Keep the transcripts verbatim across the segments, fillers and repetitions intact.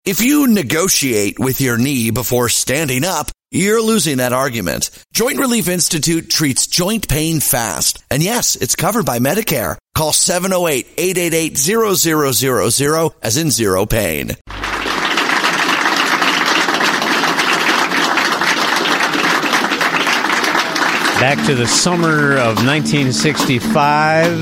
If you negotiate with your knee before standing up, you're losing that argument. Joint Relief Institute treats joint pain fast. And yes, it's covered by Medicare. Call seven oh eight, eight eight eight, zero zero zero zero as in zero pain. Back to the summer of nineteen sixty-five.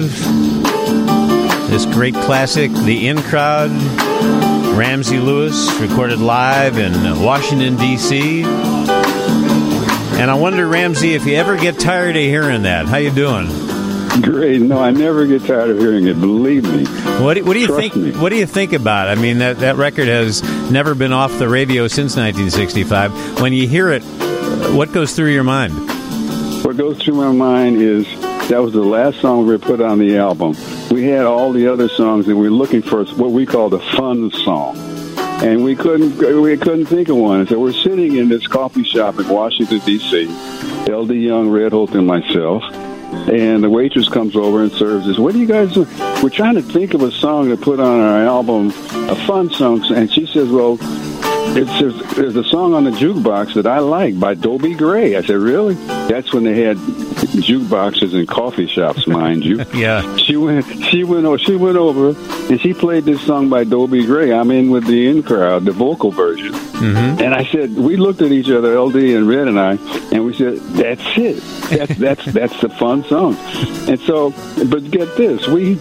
This great classic, The In Crowd. Ramsey Lewis, recorded live in Washington, D C And I wonder, Ramsey, if you ever get tired of hearing that. How you doing? Great. No, I never get tired of hearing it. Believe me. What do, what do you Trust think? me. What do you think about it? I mean, that that record has never been off the radio since nineteen sixty-five. When you hear it, what goes through your mind? What goes through my mind is that was the last song we put on the album. We had all the other songs, and we were looking for what we called a fun song, and we couldn't we couldn't think of one. So we're sitting in this coffee shop in Washington, D C L D Young, Red Holt, and myself. And the waitress comes over and serves us. What do you guys do? We're trying to think of a song to put on our album, a fun song. And she says, well, it's, there's, there's a song on the jukebox that I like by Dobie Gray. I said, really? That's when they had jukeboxes in coffee shops, mind you. Yeah. She went, she went, over, she went over and she played this song by Dobie Gray. I'm in with the In Crowd, the vocal version. Mm-hmm. And I said, we looked at each other, L D and Red and I, and we said, that's it. That's that's that's the fun song. And so, but get this, we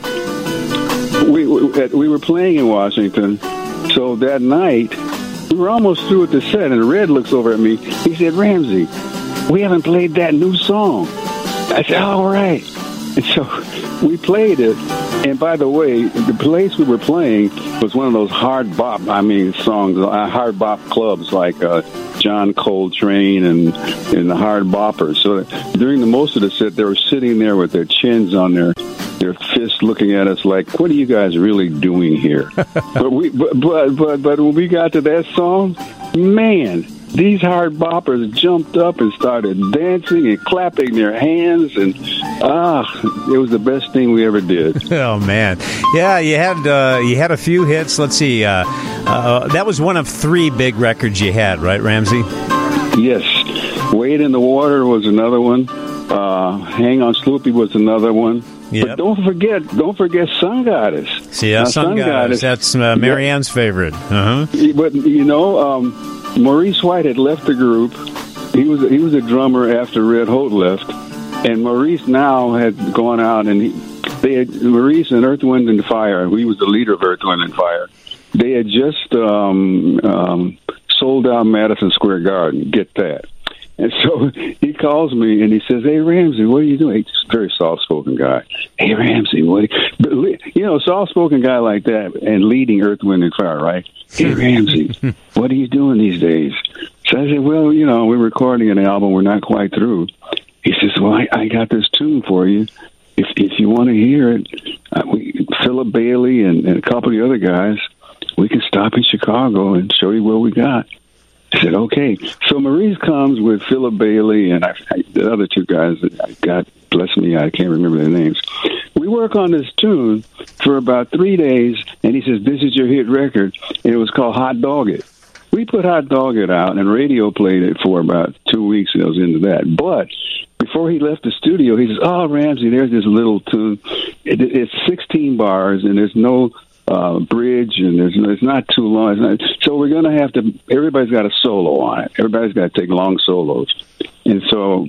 we we were playing in Washington. So that night, we were almost through with the set, and Red looks over at me. He said, Ramsey, we haven't played that new song. I said, all right. And so we played it. And by the way, the place we were playing was one of those hard bop, I mean, songs, uh, hard bop clubs like uh, John Coltrane and, and the Hard Boppers. So during the most of the set, they were sitting there with their chins on their their fists looking at us like, what are you guys really doing here? but we, but, but, but, but when we got to that song, man, these hard boppers jumped up and started dancing and clapping their hands, and ah, it was the best thing we ever did. Oh man, yeah, you had uh, you had a few hits. Let's see, uh, uh, that was one of three big records you had, right, Ramsey? Yes, Wade in the Water was another one. Uh, Hang on, Sloopy was another one. Yep. But don't forget, don't forget Sun Goddess. See, yeah, Sun, Sun Goddess, Goddess. That's uh, Marianne's yeah. favorite. Uh-huh. But you know. Um, Maurice White had left the group. He was he was a drummer after Red Holt left, and Maurice now had gone out, and he, they had Maurice and Earth, Wind and Fire. He was the leader of Earth, Wind and Fire. They had just um, um, sold out Madison Square Garden. Get that. And so he calls me and he says, "Hey Ramsey, what are you doing?" He's a very soft-spoken guy. "Hey Ramsey, what?" But you know, soft-spoken guy like that and leading Earth, Wind and Fire, right? "Hey Ramsey, what are you doing these days?" So I said, "Well, you know, we're recording an album. We're not quite through." He says, "Well, I, I got this tune for you. If if you want to hear it, uh, we, Philip Bailey and, and a couple of the other guys, we can stop in Chicago and show you what we got." I said, okay. So Maurice comes with Philip Bailey and I, I, the other two guys that I got, bless me, I can't remember their names. We work on this tune for about three days, and he says, "This is your hit record," and it was called Hot Dog It. We put Hot Dog It out, and radio played it for about two weeks, and I was into that. But before he left the studio, he says, "Oh, Ramsey, there's this little tune. It, it's sixteen bars, and there's no Uh, bridge, and there's, it's not too long. It's not, so we're going to have to, everybody's got a solo on it. Everybody's got to take long solos. And so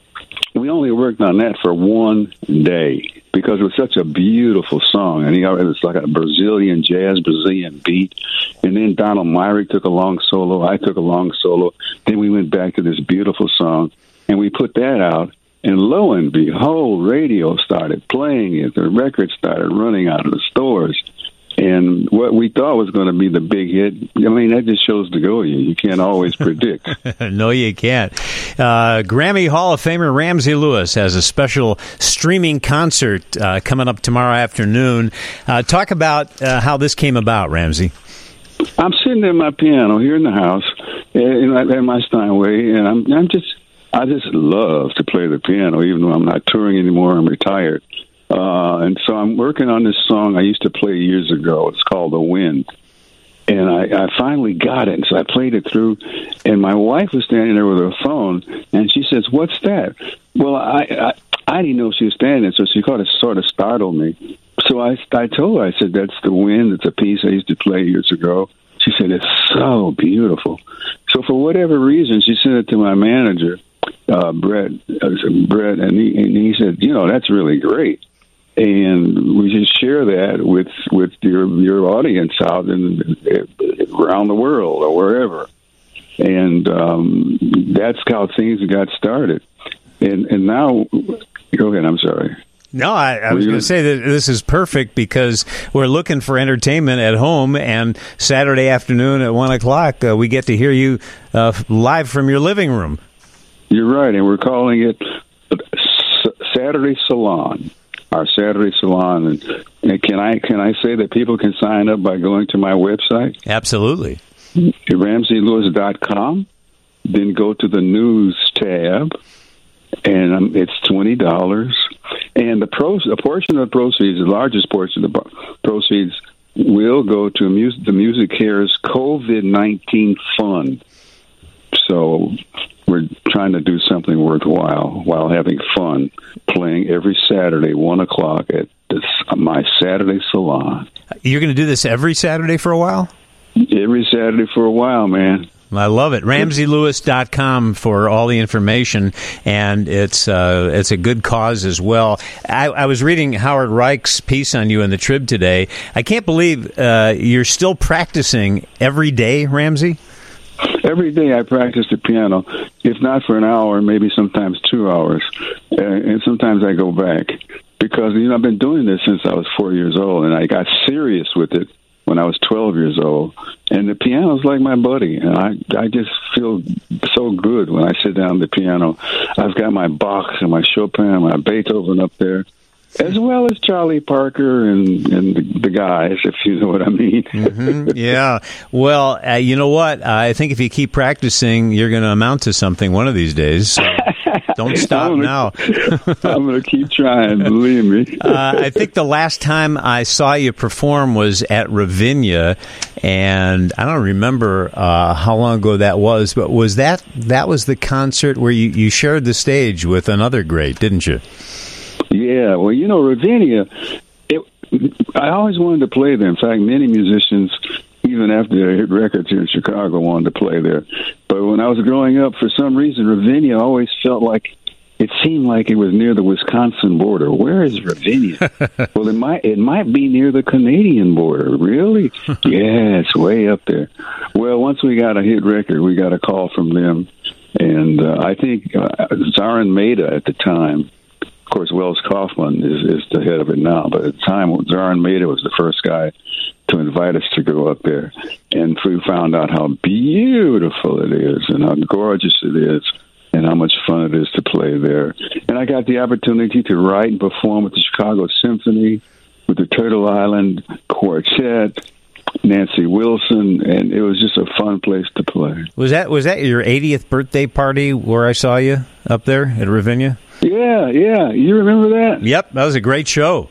we only worked on that for one day because it was such a beautiful song. And he, it was like a Brazilian jazz, Brazilian beat. And then Donald Myrick took a long solo. I took a long solo. Then we went back to this beautiful song, and we put that out. And lo and behold, radio started playing it. The record started running out of the stores. And what we thought was going to be the big hit, I mean, that just shows to go you. You can't always predict. No, you can't. Uh, Grammy Hall of Famer Ramsey Lewis has a special streaming concert uh, coming up tomorrow afternoon. Uh, talk about uh, how this came about, Ramsey. I'm sitting at my piano here in the house in, in my Steinway, and I'm, I'm just, I just love to play the piano, even though I'm not touring anymore. I'm retired. Uh, and so I'm working on this song I used to play years ago. It's called The Wind. And I, I finally got it. So I played it through, and my wife was standing there with her phone, and she says, "What's that?" Well, I I, I didn't know she was standing there, so she kind of sort of startled me. So I, I told her, I said, "That's The Wind. It's a piece I used to play years ago." She said, "It's so beautiful." So for whatever reason, she sent it to my manager, uh, Brett, uh, Brett, and he, and he said, "You know, that's really great. And we should share that with, with your your audience out in, around the world or wherever." And um, that's how things got started. And and now, go ahead. I'm sorry. No, I, I was going to say that this is perfect because we're looking for entertainment at home, and Saturday afternoon at one o'clock, uh, we get to hear you uh, live from your living room. You're right, and we're calling it Saturday Salon. Our Saturday Salon, and, and can I can I say that people can sign up by going to my website? Absolutely. Ramsey Lewis dot com. Then go to the news tab, and um, it's twenty dollars. And the pros, a portion of the proceeds, the largest portion of the proceeds, will go to music, the Music Cares COVID nineteen Fund. So we're trying to do something worthwhile while having fun, playing every Saturday, one o'clock at this, my Saturday Salon. You're going to do this every Saturday for a while? Every Saturday for a while, man. I love it. Ramsey Lewis dot com for all the information, and it's uh, it's a good cause as well. I, I was reading Howard Reich's piece on you in the Trib today. I can't believe uh, you're still practicing every day, Ramsey? Every day I practice the piano, if not for an hour, maybe sometimes two hours. Uh, and sometimes I go back because, you know, I've been doing this since I was four years old, and I got serious with it when I was twelve years old. And the piano's like my buddy, and I I just feel so good when I sit down at the piano. I've got my Bach and my Chopin, my Beethoven up there, as well as Charlie Parker and, and the, the guys, if you know what I mean. Mm-hmm. Yeah. Well, uh, you know what? I think if you keep practicing, you're going to amount to something one of these days. So don't stop I'm gonna, now. I'm going to keep trying, believe me. uh, I think the last time I saw you perform was at Ravinia, and I don't remember uh, how long ago that was, but was that that was the concert where you, you shared the stage with another great, didn't you? Yeah, well, you know, Ravinia, it, I always wanted to play there. In fact, many musicians, even after they hit records here in Chicago, wanted to play there. But when I was growing up, for some reason, Ravinia always felt like, it seemed like it was near the Wisconsin border. Where is Ravinia? Well, it might it might be near the Canadian border. Really? Yeah, it's way up there. Well, once we got a hit record, we got a call from them. And uh, I think uh, Zarin Maida at the time, of course, Wells Kaufman is, is the head of it now, but at the time, Zarin Maida was the first guy to invite us to go up there. And we found out how beautiful it is and how gorgeous it is and how much fun it is to play there. And I got the opportunity to write and perform with the Chicago Symphony, with the Turtle Island Quartet, Nancy Wilson, and it was just a fun place to play. Was that was that your eightieth birthday party where I saw you up there at Ravinia? Yeah, yeah. You remember that? Yep, that was a great show.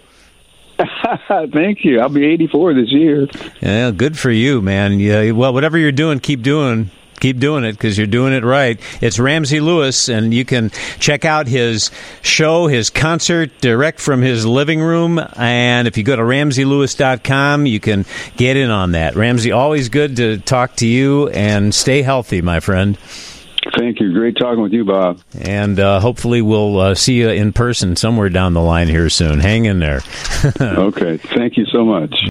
Thank you. I'll be eighty-four this year. Yeah, good for you, man. Yeah, well, whatever you're doing, keep doing. Keep doing it because you're doing it right. It's Ramsey Lewis, and you can check out his show, his concert, direct from his living room. And if you go to Ramsey Lewis dot com, you can get in on that. Ramsey, always good to talk to you, and stay healthy, my friend. Thank you. Great talking with you, Bob. And uh, hopefully we'll uh, see you in person somewhere down the line here soon. Hang in there. Okay. Thank you so much.